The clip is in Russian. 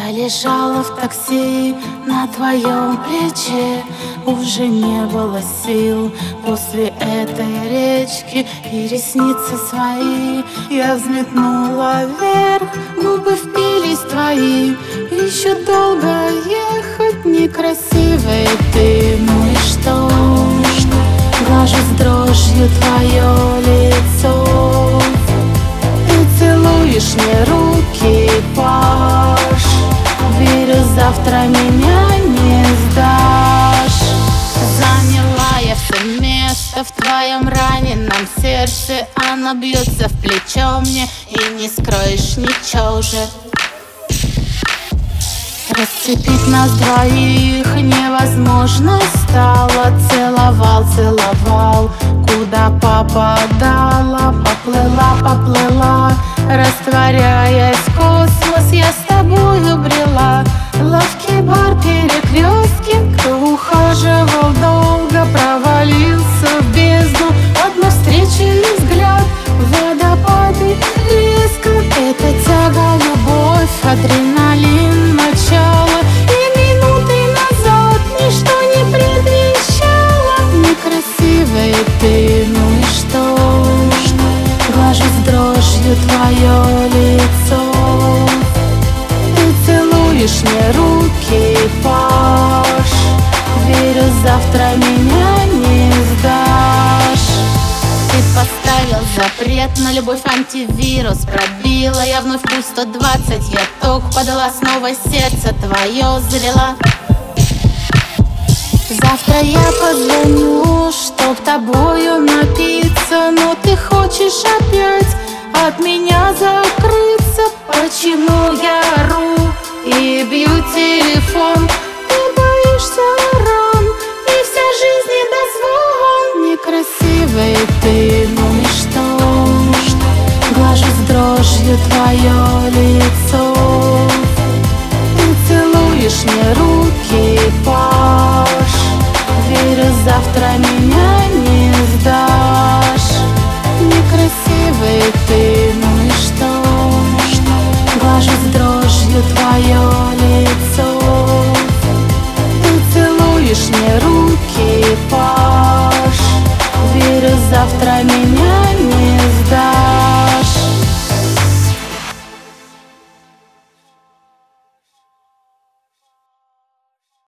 Я лежала в такси на твоем плече. Уже не было сил после этой речки. И ресницы свои я взметнула вверх. Губы впились твои. Еще долго ехать, некрасивая ты. Ну и что? Глажу с дрожью твое лицо. Ты целуешь мне руки, паш. Верю, завтра меня не сдашь. Заняла я все место в твоем раненом сердце. Оно бьется в плечо мне, и не скроешь ничего уже. Расцепить нас двоих невозможно стало. Целовал, целовал, куда попадала. Поплыла, поплыла, растворяясь в космос. Я с тобою брела, лавки, бар, перекрестки. Кто ухаживал долго, провалился в бездну. Одна встреча и взгляд, водопады резко. Это тяга, любовь, адреналин, начало. И минуты назад ничто не предвещало. Некрасивая ты, ну и что? Глажу с дрожью твое лицо. Ты целуешь мне руки, паш. Верю, завтра меня не сдашь. Ты поставил запрет на любовь, антивирус пробила. Я вновь пульс 120, я ток подала. Снова сердце твое зрело. Завтра я позвоню, чтоб тобою напиться. Но ты хочешь опять от меня закрыться. Почему я ору и бью телефон? Ты боишься ран, и вся жизнь недозвон. Некрасивая ты, ну и что? Глажу с дрожью твое лицо. Ты целуешь мне руки, паш. Верю, завтра меня не сдашь. Некрасивая ты, ну и что? Глажу с дрожью твое лицо. Ты целуешь мне руки, паш. Верю, завтра меня